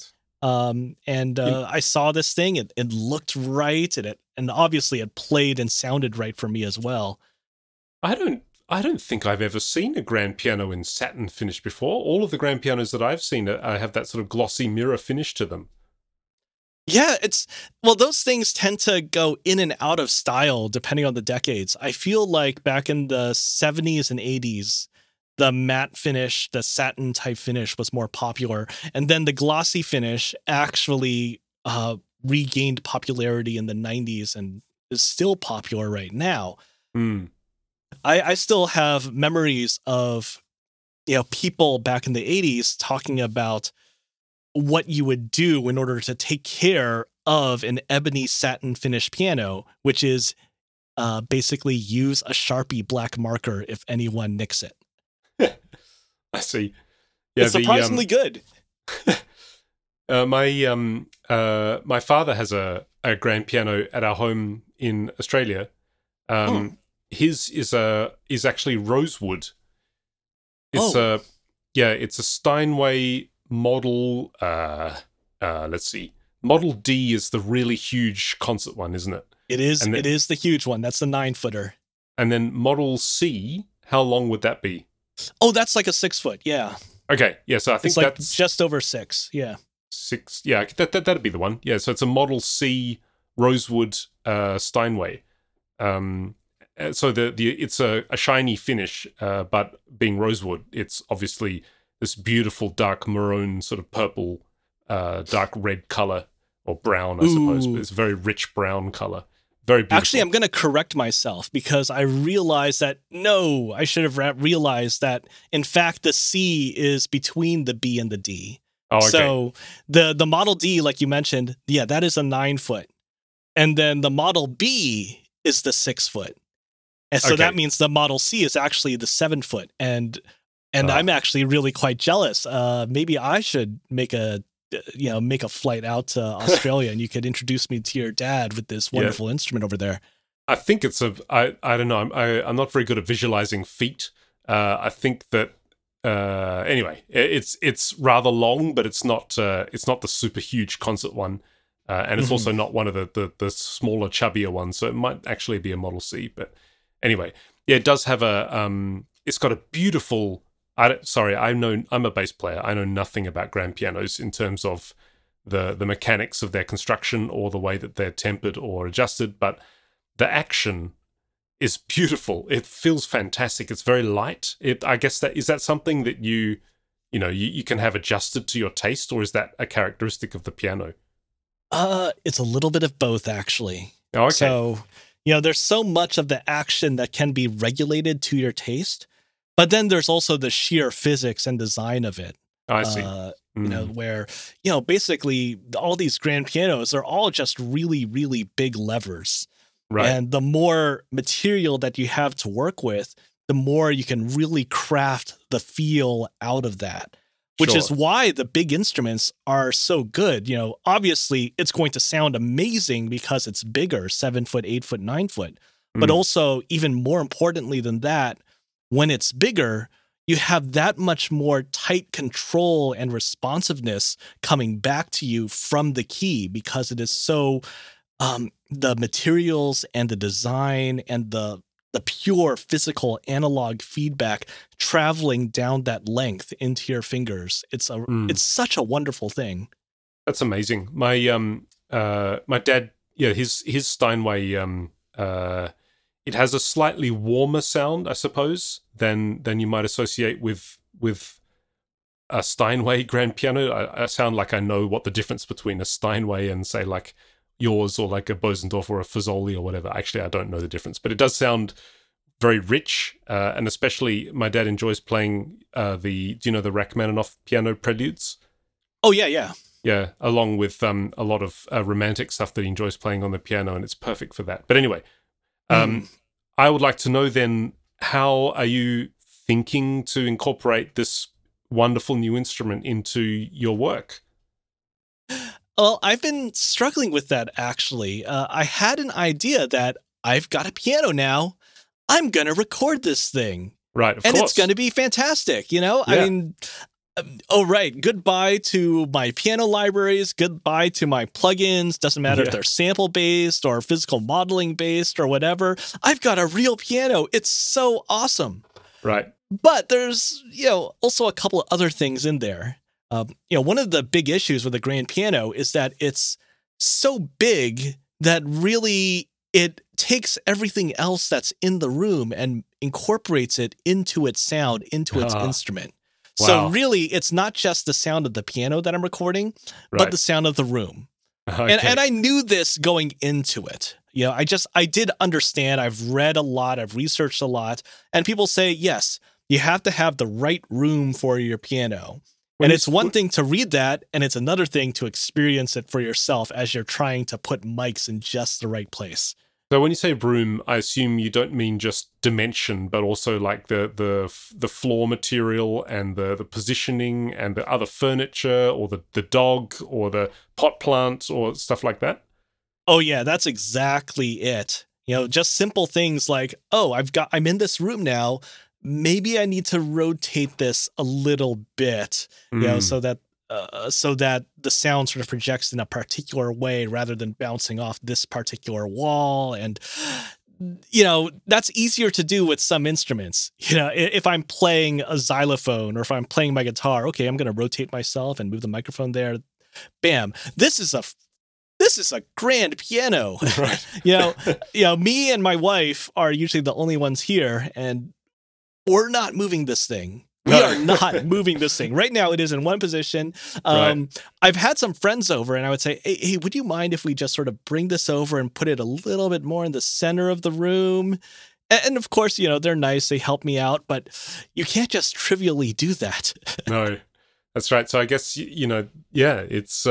I saw this thing. It looked right, and obviously it played and sounded right for me as well. I don't think I've ever seen a grand piano in satin finish before. All of the grand pianos that I've seen have that sort of glossy mirror finish to them. Yeah, those things tend to go in and out of style depending on the decades. I feel like back in the 70s and 80s, the matte finish, the satin type finish was more popular. And then the glossy finish actually regained popularity in the 90s and is still popular right now. I still have memories of, people back in the 80s talking about what you would do in order to take care of an ebony satin finish piano, which is basically use a Sharpie black marker if anyone nicks it. I see. Yeah, It's surprisingly good. My father has a grand piano at our home in Australia. His is actually rosewood. It's it's a Steinway model. Let's see. Model D is the really huge concert one, isn't it? It is. It is the huge one. That's the 9-footer. And then Model C, how long would that be? Oh, that's like a 6-foot. Yeah. Okay. Yeah. So I think it's that's just over 6. Yeah. 6. Yeah. That'd be the one. Yeah. So it's a Model C rosewood Steinway. So it's a shiny finish, but being rosewood, it's obviously this beautiful dark maroon, sort of purple, dark red color, or brown, I suppose. But it's a very rich brown color. Very beautiful. Actually, I'm going to correct myself because I realized that, I should have realized that, in fact, the C is between the B and the D. Oh, okay. So the Model D, like you mentioned, that is a 9-foot. And then the Model B is the 6-foot. And so that means the Model C is actually the 7-foot. And I'm actually really quite jealous. Maybe I should make a flight out to Australia and you could introduce me to your dad with this wonderful instrument over there. I think it's I don't know. I'm not very good at visualizing feet. I think that anyway, it's rather long, but it's not the super huge concert one. And it's also not one of the smaller, chubbier ones. So it might actually be a Model C, but anyway, it does have it's got a beautiful, I'm a bass player. I know nothing about grand pianos in terms of the mechanics of their construction or the way that they're tempered or adjusted, but the action is beautiful. It feels fantastic. It's very light. I guess is that something that you can have adjusted to your taste, or is that a characteristic of the piano? It's a little bit of both, actually. Oh, okay. So, there's so much of the action that can be regulated to your taste, but then there's also the sheer physics and design of it. I see. Where, basically all these grand pianos are all just really, really big levers. Right. And the more material that you have to work with, the more you can really craft the feel out of that. Which is why the big instruments are so good. Obviously it's going to sound amazing because it's bigger, 7-foot, 8-foot, 9-foot. But also, even more importantly than that, when it's bigger, you have that much more tight control and responsiveness coming back to you from the key because it is so the materials and the design and the pure physical analog feedback traveling down that length into your fingers. It's such a wonderful thing. That's amazing. My dad, his Steinway, it has a slightly warmer sound, I suppose, than you might associate with a Steinway grand piano. I sound like I know what the difference between a Steinway and, say, like yours or like a Bosendorf or a Fazoli or whatever. Actually, I don't know the difference, but it does sound very rich, and especially my dad enjoys playing the Rachmaninoff piano preludes. Oh yeah. Yeah, along with a lot of romantic stuff that he enjoys playing on the piano, and it's perfect for that. But anyway, I would like to know then, how are you thinking to incorporate this wonderful new instrument into your work? Well, I've been struggling with that, actually. I had an idea that I've got a piano now. I'm going to record this thing. Right, of course. And it's going to be fantastic, Yeah. I mean, right. Goodbye to my piano libraries. Goodbye to my plugins. Doesn't matter if they're sample-based or physical modeling-based or whatever. I've got a real piano. It's so awesome. Right. But there's, also a couple of other things in there. One of the big issues with the grand piano is that it's so big that really it takes everything else that's in the room and incorporates it into its sound, into its instrument. Wow. So really, it's not just the sound of the piano that I'm recording, but the sound of the room. Okay. And I knew this going into it. I did understand. I've read a lot. I've researched a lot. And people say, yes, you have to have the right room for your piano. And it's one thing to read that, and it's another thing to experience it for yourself as you're trying to put mics in just the right place. So when you say room, I assume you don't mean just dimension, but also like the floor material and the positioning and the other furniture or the dog or the pot plant or stuff like that? Oh yeah, that's exactly it. Just simple things like, oh, I'm in this room now. Maybe I need to rotate this a little bit, so that the sound sort of projects in a particular way rather than bouncing off this particular wall. And, that's easier to do with some instruments. If I'm playing a xylophone or if I'm playing my guitar, okay, I'm going to rotate myself and move the microphone there. Bam. This is a grand piano. Right. Me and my wife are usually the only ones here, and we're not moving this thing. We are not moving this thing. Right now, it is in one position. Right. I've had some friends over, and I would say, hey, would you mind if we just sort of bring this over and put it a little bit more in the center of the room? And of course, they're nice. They help me out, but you can't just trivially do that. No, that's right. So I guess, it's...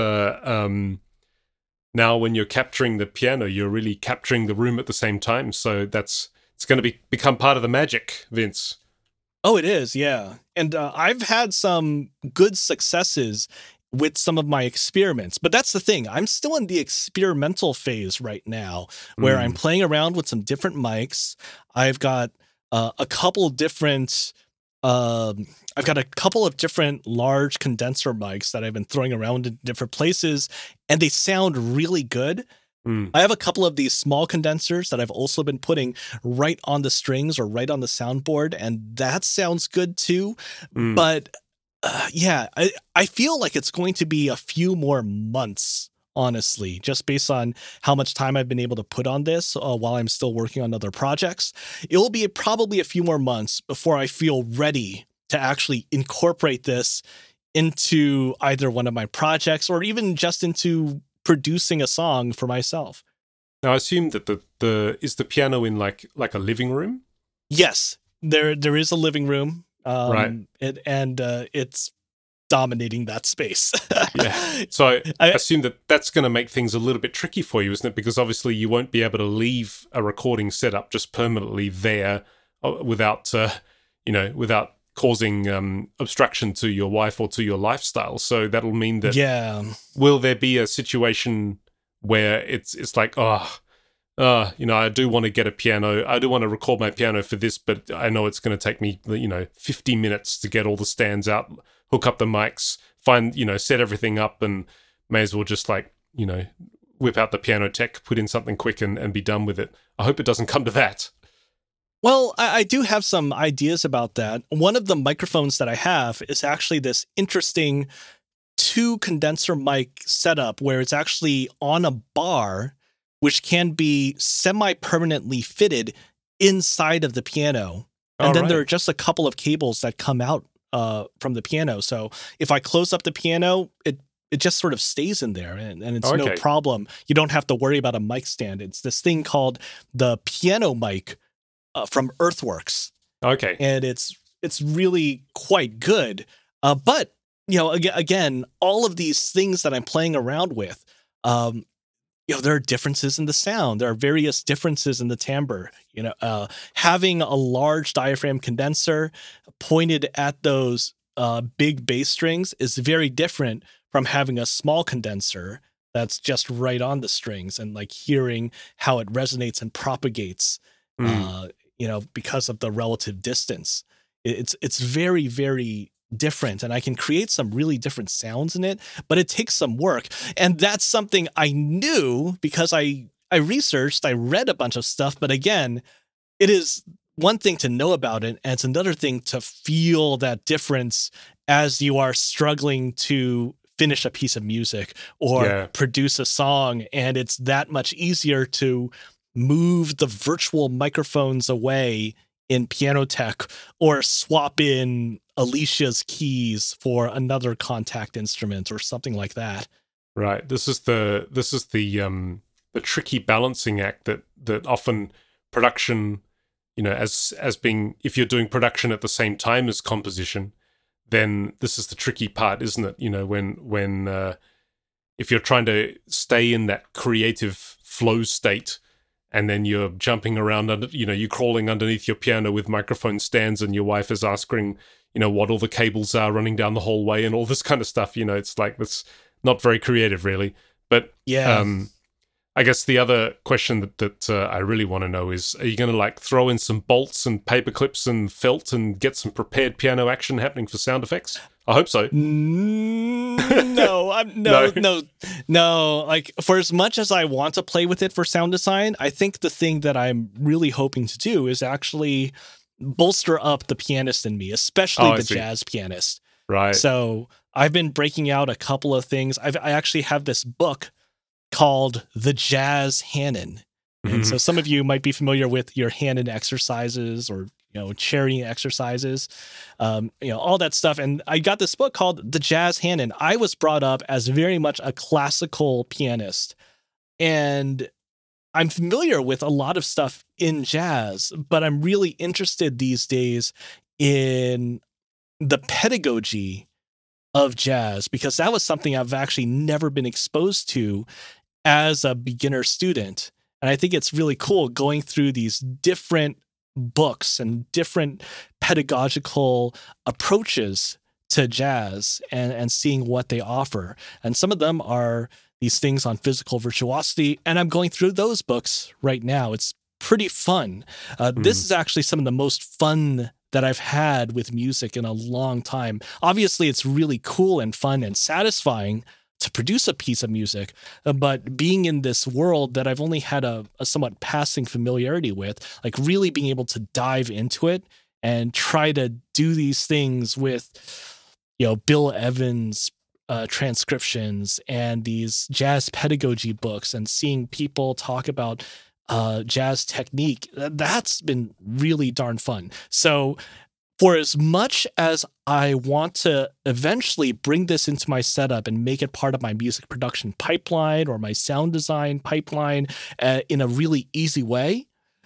now when you're capturing the piano, you're really capturing the room at the same time. So it's going to become part of the magic, Vince. Oh, it is, yeah. And I've had some good successes with some of my experiments. But that's the thing. I'm still in the experimental phase right now, where I'm playing around with some different mics. I've got a couple of different... I've got a couple of different large condenser mics that I've been throwing around in different places, and they sound really good. I have a couple of these small condensers that I've also been putting right on the strings or right on the soundboard, and that sounds good too. But I feel like it's going to be a few more months, honestly, just based on how much time I've been able to put on this while I'm still working on other projects. It will be probably a few more months before I feel ready to actually incorporate this into either one of my projects or even just into producing a song for myself. Now, I assume that is the piano in like a living room? Yes, there is a living room, right? It's dominating that space. Yeah. So I assume that's going to make things a little bit tricky for you, isn't it? Because obviously you won't be able to leave a recording setup just permanently there without without causing obstruction to your wife or to your lifestyle. So that'll mean that will there be a situation where it's like, I do want to get a piano. I do want to record my piano for this, but I know it's going to take me, 50 minutes to get all the stands out, hook up the mics, set everything up, and may as well just whip out the piano tech, put in something quick and be done with it. I hope it doesn't come to that. Well, I do have some ideas about that. One of the microphones that I have is actually this interesting 2 condenser mic setup where it's actually on a bar, which can be semi-permanently fitted inside of the piano. And then there are just a couple of cables that come out from the piano. So if I close up the piano, it just sort of stays in there and it's no problem. You don't have to worry about a mic stand. It's this thing called the piano mic from Earthworks. Okay. And it's really quite good. But, again, all of these things that I'm playing around with, there are differences in the sound. There are various differences in the timbre. Having a large diaphragm condenser pointed at those big bass strings is very different from having a small condenser that's just right on the strings and hearing how it resonates and propagates, because of the relative distance. It's very, very different, and I can create some really different sounds in it, but it takes some work. And that's something I knew because I researched, I read a bunch of stuff, but again, it is one thing to know about it, and it's another thing to feel that difference as you are struggling to finish a piece of music or produce a song. And it's that much easier to move the virtual microphones away in Piano Tech or swap in Alicia's keys for another contact instrument or something like that. Right. This is the tricky balancing act that often production, as being, if you're doing production at the same time as composition, then this is the tricky part, isn't it? When if you're trying to stay in that creative flow state and then you're jumping around under, you're crawling underneath your piano with microphone stands, and your wife is asking, what all the cables are running down the hallway and all this kind of stuff. It's like, that's not very creative, really. But Yeah. I guess the other question that I really want to know is, are you going to like throw in some bolts and paper clips and felt and get some prepared piano action happening for sound effects? I hope so. No, no. Like, for as much as I want to play with it for sound design, I think the thing that I'm really hoping to do is actually bolster up the pianist in me, especially the jazz pianist. Right. So I've been breaking out a couple of things. I actually have this book called The Jazz Hanon. And so some of you might be familiar with your Hanon exercises or, charting exercises, all that stuff. And I got this book called The Jazz Hanon. I was brought up as very much a classical pianist, and I'm familiar with a lot of stuff in jazz, but I'm really interested these days in the pedagogy of jazz, because that was something I've actually never been exposed to as a beginner student. And I think it's really cool going through these different books and different pedagogical approaches to jazz and seeing what they offer. And some of them are these things on physical virtuosity, and I'm going through those books right now. It's pretty fun. This is actually some of the most fun that I've had with music in a long time. Obviously, it's really cool and fun and satisfying to produce a piece of music, but being in this world that I've only had a somewhat passing familiarity with, like really being able to dive into it and try to do these things with, Bill Evans' transcriptions and these jazz pedagogy books, and seeing people talk about jazz technique, that's been really darn fun. So for as much as I want to eventually bring this into my setup and make it part of my music production pipeline or my sound design pipeline in a really easy way,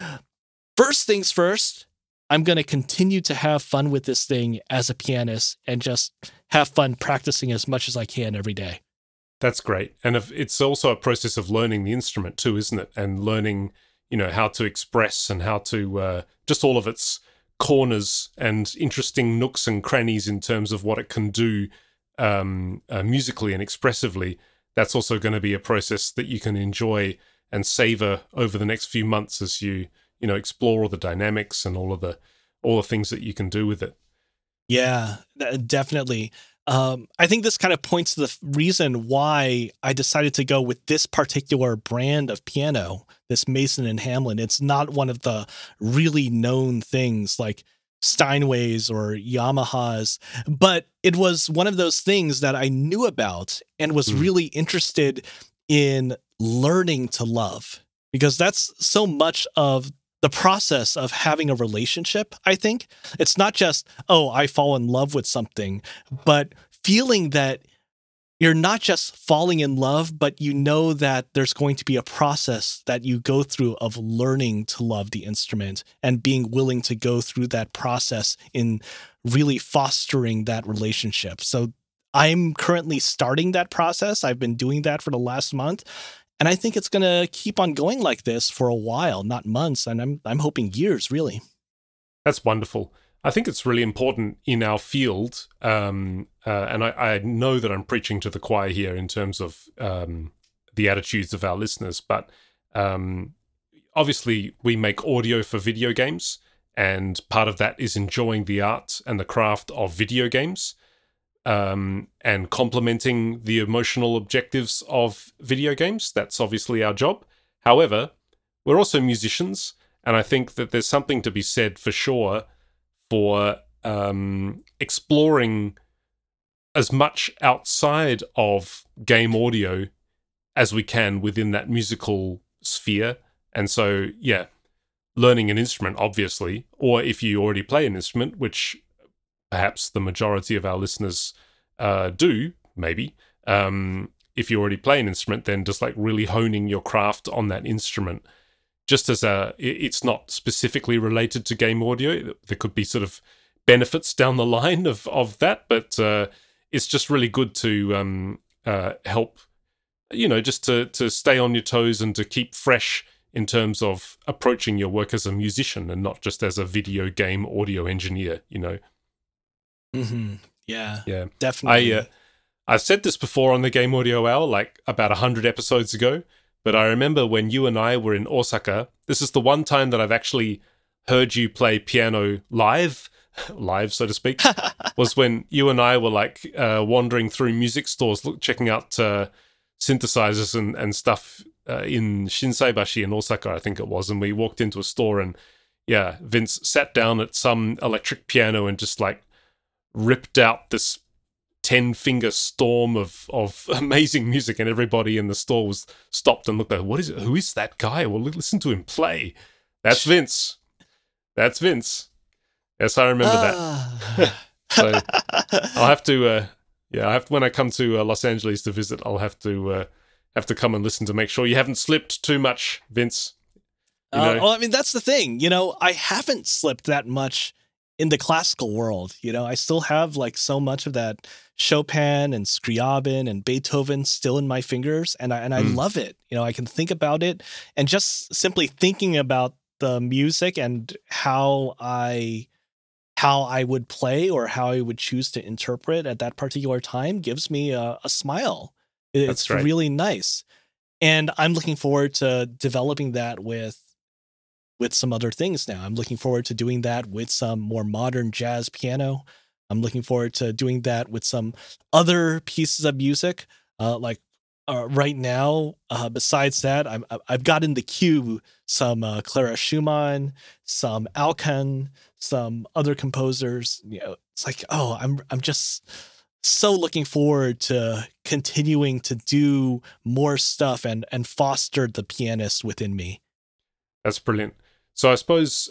first things first, I'm going to continue to have fun with this thing as a pianist and just have fun practicing as much as I can every day. That's great. And it's also a process of learning the instrument too, isn't it? And learning, how to express and how to just all of its corners and interesting nooks and crannies in terms of what it can do musically and expressively. That's also going to be a process that you can enjoy and savor over the next few months as you explore all the dynamics and all the things that you can do with it. Yeah, definitely. I think this kind of points to the reason why I decided to go with this particular brand of piano, this Mason and Hamlin. It's not one of the really known things like Steinways or Yamahas, but it was one of those things that I knew about and was really interested in learning to love, because that's so much of the process of having a relationship. I think it's not just, I fall in love with something, but feeling that you're not just falling in love, but that there's going to be a process that you go through of learning to love the instrument and being willing to go through that process in really fostering that relationship. So I'm currently starting that process. I've been doing that for the last month. And I think it's going to keep on going like this for a while, not months. And I'm hoping years, really. That's wonderful. I think it's really important in our field, and I know that I'm preaching to the choir here in terms of the attitudes of our listeners, but obviously we make audio for video games, and part of that is enjoying the art and the craft of video games, and complementing the emotional objectives of video games. That's obviously our job. However, we're also musicians, and I think that there's something to be said for sure for exploring as much outside of game audio as we can within that musical sphere. And so, learning an instrument, obviously, or if you already play an instrument, which perhaps the majority of our listeners do, maybe, if you already play an instrument, then just like really honing your craft on that instrument. Just as it's not specifically related to game audio, there could be sort of benefits down the line of that, but it's just really good to help, just to stay on your toes and to keep fresh in terms of approaching your work as a musician and not just as a video game audio engineer, you know? Mm-hmm. Yeah, Yeah. definitely. I've said this before on the Game Audio Hour, like about 100 episodes ago, but I remember when you and I were in Osaka, this is the one time that I've actually heard you play piano live, so to speak, was when you and I were like wandering through music stores, checking out synthesizers and stuff in Shinsaibashi in Osaka, I think it was, and we walked into a store and yeah, Vince sat down at some electric piano and just like ripped out this 10-finger storm of amazing music, and everybody in the store was stopped and looked at, what is it? Who is that guy? Well, listen to him play. That's Vince. That's Vince. Yes, I remember that. So I'll have to, when I come to Los Angeles to visit, I'll have to come and listen to make sure you haven't slipped too much, Vince. You know? Well, I mean, that's the thing. You know, I haven't slipped that much in the classical world. You know, I still have like so much of that Chopin and Scriabin and Beethoven still in my fingers, and I love it. You know, I can think about it, and just simply thinking about the music and how I would play or how I would choose to interpret at that particular time gives me a smile. It's really nice, and I'm looking forward to developing that with some other things now. I'm looking forward to doing that with some more modern jazz piano. I'm looking forward to doing that with some other pieces of music. Right now, besides that, I've got in the queue some Clara Schumann, some Alkan, some other composers. You know, it's like, oh, I'm just so looking forward to continuing to do more stuff and foster the pianist within me. That's brilliant. So I suppose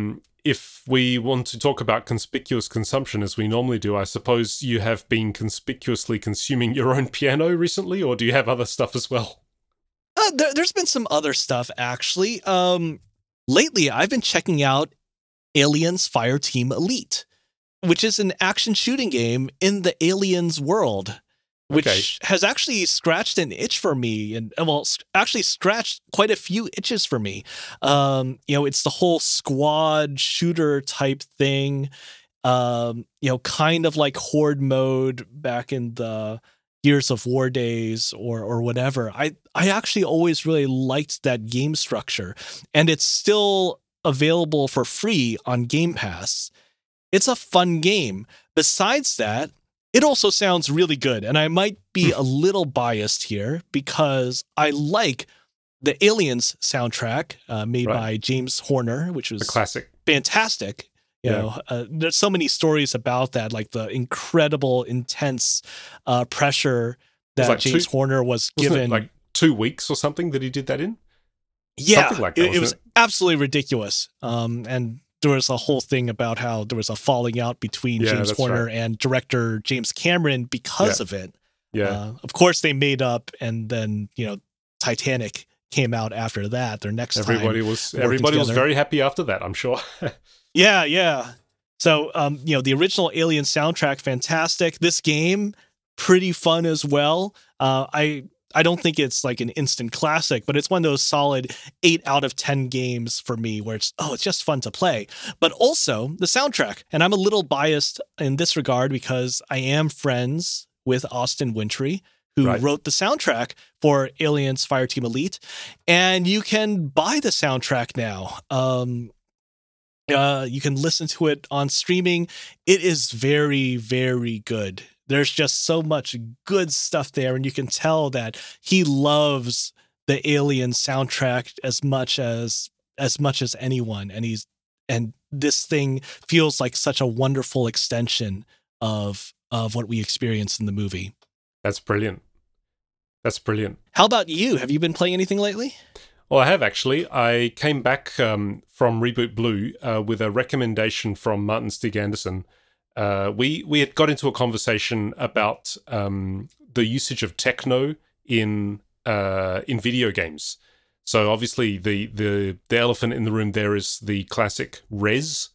if we want to talk about conspicuous consumption as we normally do, I suppose you have been conspicuously consuming your own piano recently, or do you have other stuff as well? There's been some other stuff, actually. Lately, I've been checking out Aliens Fireteam Elite, which is an action shooting game in the Aliens world, which has actually scratched an itch for me, and actually scratched quite a few itches for me. You know, it's the whole squad shooter type thing. You know, kind of like horde mode back in the Gears of War days or whatever. I actually always really liked that game structure, and it's still available for free on Game Pass. It's a fun game. Besides that, it also sounds really good, and I might be a little biased here because I like the Aliens soundtrack made by James Horner, which was a classic, fantastic. You know, there's so many stories about that, like the incredible, intense pressure that like James Horner was given. It like 2 weeks or something that he did that in? Yeah, something like that, it was absolutely ridiculous. And there was a whole thing about how there was a falling out between James Horner and director James Cameron because of it. Yeah. Of course, they made up, and then, you know, Titanic came out after that. Their next everybody was very happy after that, I'm sure. Yeah. So, you know, the original Alien soundtrack, fantastic. This game, pretty fun as well. I don't think it's like an instant classic, but it's one of those solid 8 out of 10 games for me where it's just fun to play. But also the soundtrack. And I'm a little biased in this regard because I am friends with Austin Wintry, who wrote the soundtrack for Aliens Fireteam Elite. And you can buy the soundtrack now. You can listen to it on streaming. It is very, very good. There's just so much good stuff there, and you can tell that he loves the Alien soundtrack as much as anyone. And this thing feels like such a wonderful extension of what we experienced in the movie. That's brilliant. How about you? Have you been playing anything lately? Well, I have actually. I came back from Reboot Blue with a recommendation from Martin Stig Anderson. We had got into a conversation about the usage of techno in video games. So obviously the elephant in the room there is the classic Rez.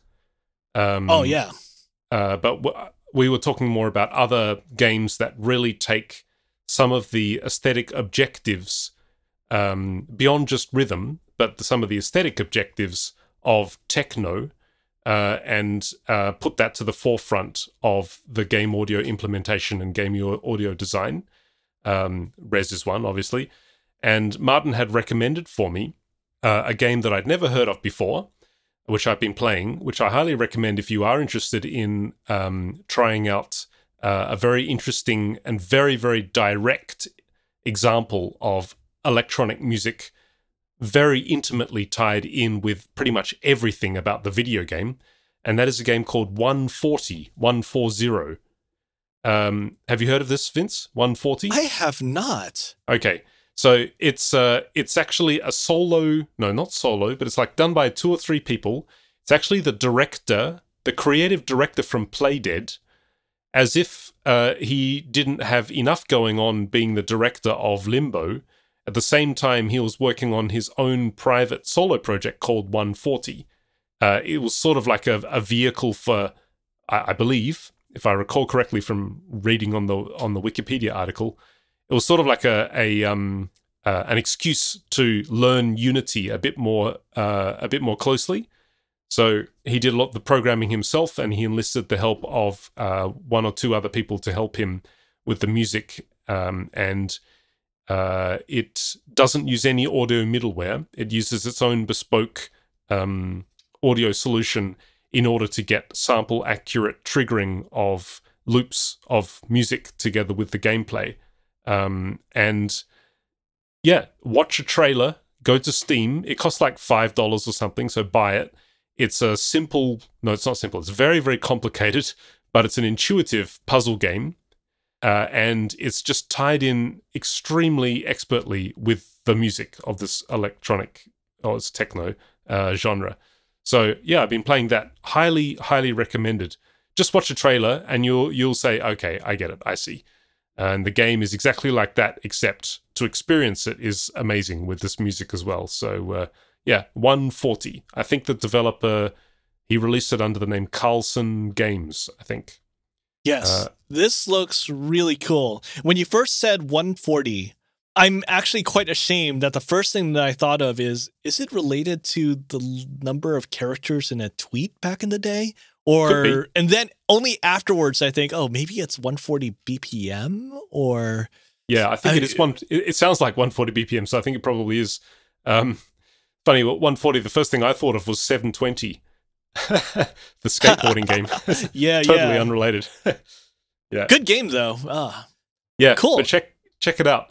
But we were talking more about other games that really take some of the aesthetic objectives beyond just rhythm, but some of the aesthetic objectives of techno, and put that to the forefront of the game audio implementation and game audio design. Rez is one, obviously. And Martin had recommended for me a game that I'd never heard of before, which I've been playing, which I highly recommend if you are interested in trying out a very interesting and very, very direct example of electronic music, very intimately tied in with pretty much everything about the video game. And that is a game called 140. Have you heard of this, Vince? 140? I have not. Okay. So it's actually a solo, no, not solo, but it's like done by 2 or 3 people. It's actually the creative director from Playdead, as if he didn't have enough going on being the director of Limbo. At the same time, he was working on his own private solo project called 140. It was sort of like a vehicle for, I believe, if I recall correctly from reading on the Wikipedia article, it was sort of like an excuse to learn Unity a bit more closely. So he did a lot of the programming himself, and he enlisted the help of 1 or 2 other people to help him with the music. And it doesn't use any audio middleware. It uses its own bespoke audio solution in order to get sample accurate triggering of loops of music together with the gameplay. And yeah, watch a trailer, go to Steam. It costs like $5 or something, so buy it. It's a simple, no, it's not simple. It's very, very complicated, but it's an intuitive puzzle game. And it's just tied in extremely expertly with the music of this electronic, or it's techno genre. So yeah, I've been playing that. Highly, highly recommended. Just watch a trailer and you'll say, okay, I get it, I see. And the game is exactly like that, except to experience it is amazing with this music as well. So yeah, 140. I think the developer, he released it under the name Carlson Games, I think. Yes, this looks really cool. When you first said 140, I'm actually quite ashamed that the first thing that I thought of is it related to the number of characters in a tweet back in the day? Or, and then only afterwards I think, oh, maybe it's 140 BPM or... Yeah, I think it is it sounds like 140 BPM, so I think it probably is. Funny, 140, the first thing I thought of was 720. The skateboarding game. Yeah, totally unrelated. Yeah. Good game though. Yeah, cool. But check it out.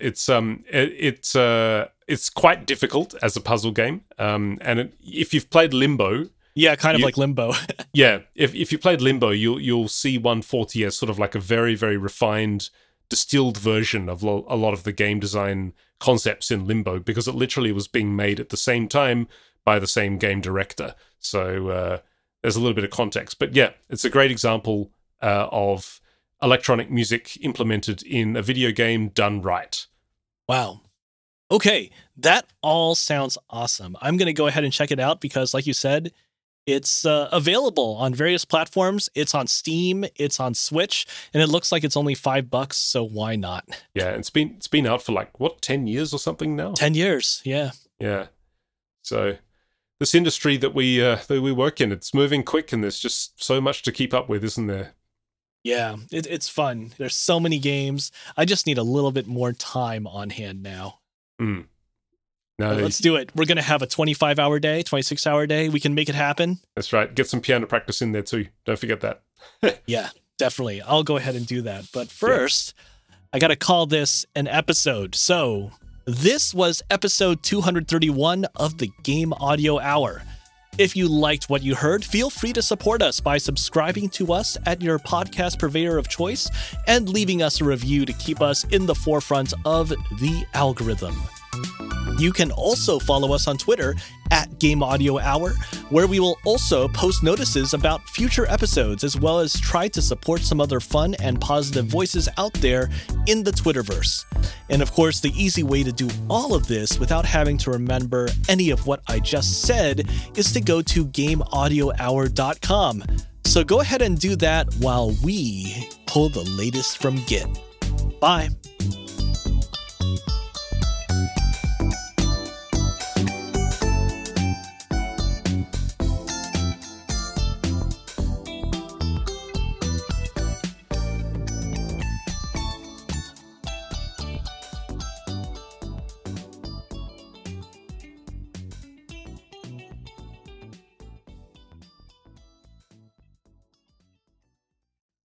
It's quite difficult as a puzzle game. And if you've played Limbo, yeah, kind of like Limbo. Yeah, if you played Limbo, you'll see 140 as sort of like a very, very refined, distilled version of a lot of the game design concepts in Limbo, because it literally was being made at the same time by the same game director. So there's a little bit of context. But yeah, it's a great example of electronic music implemented in a video game done right. Wow. Okay, that all sounds awesome. I'm going to go ahead and check it out because, like you said, it's available on various platforms. It's on Steam, it's on Switch, and it looks like it's only $5, so why not? Yeah, it's been out for like, 10 years or something now? 10 years, yeah. Yeah. So this industry that we work in, it's moving quick, and there's just so much to keep up with, isn't there? Yeah, it's fun. There's so many games. I just need a little bit more time on hand now. No, let's do it. We're going to have a 25-hour day, 26-hour day. We can make it happen. That's right. Get some piano practice in there too. Don't forget that. Yeah, definitely. I'll go ahead and do that. But first, I got to call this an episode. So this was episode 231 of the Game Audio Hour. If you liked what you heard, feel free to support us by subscribing to us at your podcast purveyor of choice and leaving us a review to keep us in the forefront of the algorithm. You can also follow us on Twitter at Game Audio Hour, where we will also post notices about future episodes, as well as try to support some other fun and positive voices out there in the Twitterverse. And of course, the easy way to do all of this without having to remember any of what I just said is to go to GameAudioHour.com. So go ahead and do that while we pull the latest from Git. Bye.